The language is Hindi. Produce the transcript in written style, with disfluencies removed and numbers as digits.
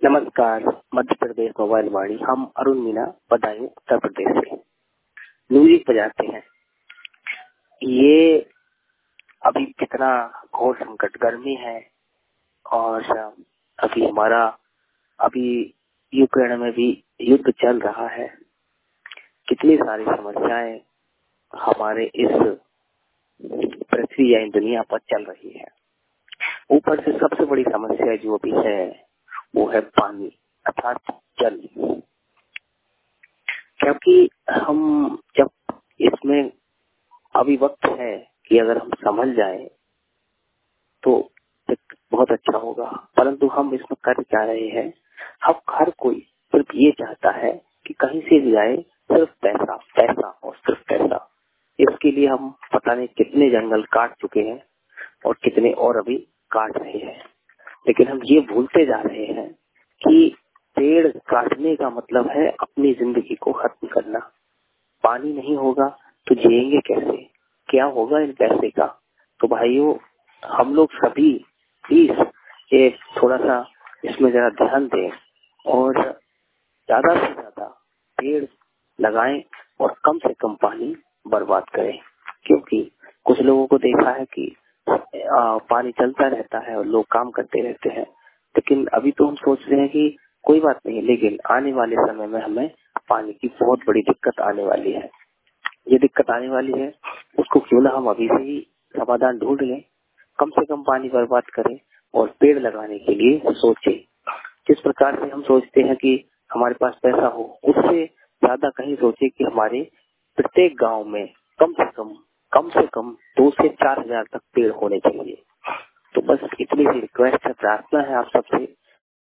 नमस्कार। मध्य प्रदेश मोबाइल वाणी, हम अरुण मीना बदायूं उत्तर प्रदेश से म्यूजिक बजाते हैं। ये अभी कितना घोर संकट, गर्मी है और अभी अभी यूक्रेन में भी युद्ध चल रहा है। कितनी सारी समस्याएं हमारे इस पृथ्वी या दुनिया पर चल रही है। ऊपर से सबसे बड़ी समस्या जो अभी है वो है पानी अर्थात जल। क्योंकि हम जब इसमें अभी वक्त है कि अगर हम संभल जाए तो बहुत अच्छा होगा, परंतु हम इसमें कर क्या रहे हैं। अब हर कोई सिर्फ ये चाहता है कि कहीं से भी आए सिर्फ पैसा, पैसा और सिर्फ पैसा। इसके लिए हम पता नहीं कितने जंगल काट चुके हैं और कितने और अभी काट रहे हैं। लेकिन हम ये भूलते जा रहे हैं कि पेड़ काटने का मतलब है अपनी जिंदगी को खत्म करना। पानी नहीं होगा तो जिएंगे कैसे, क्या होगा इन पैसे का। तो भाइयों, हम लोग सभी प्लीज एक थोड़ा सा इसमें जरा ध्यान दें और ज्यादा से ज्यादा पेड़ लगाएं और कम से कम पानी बर्बाद करें। क्योंकि कुछ लोगों को देखा है कि पानी चलता रहता है और लोग काम करते रहते हैं। लेकिन अभी तो हम सोच रहे हैं कि कोई बात नहीं, लेकिन आने वाले समय में हमें पानी की बहुत बड़ी दिक्कत आने वाली है। ये दिक्कत आने वाली है, उसको क्यों ना हम अभी से ही समाधान ढूंढ लें। कम से कम पानी बर्बाद करें और पेड़ लगाने के लिए सोचें। जिस प्रकार से हम सोचते हैं कि हमारे पास पैसा हो, उससे ज्यादा कहीं सोचे कि हमारे प्रत्येक गांव में कम से कम 2 से 4 हजार तक पेड़ होने चाहिए। तो बस इतनी सी रिक्वेस्ट है, प्रार्थना है आप सबसे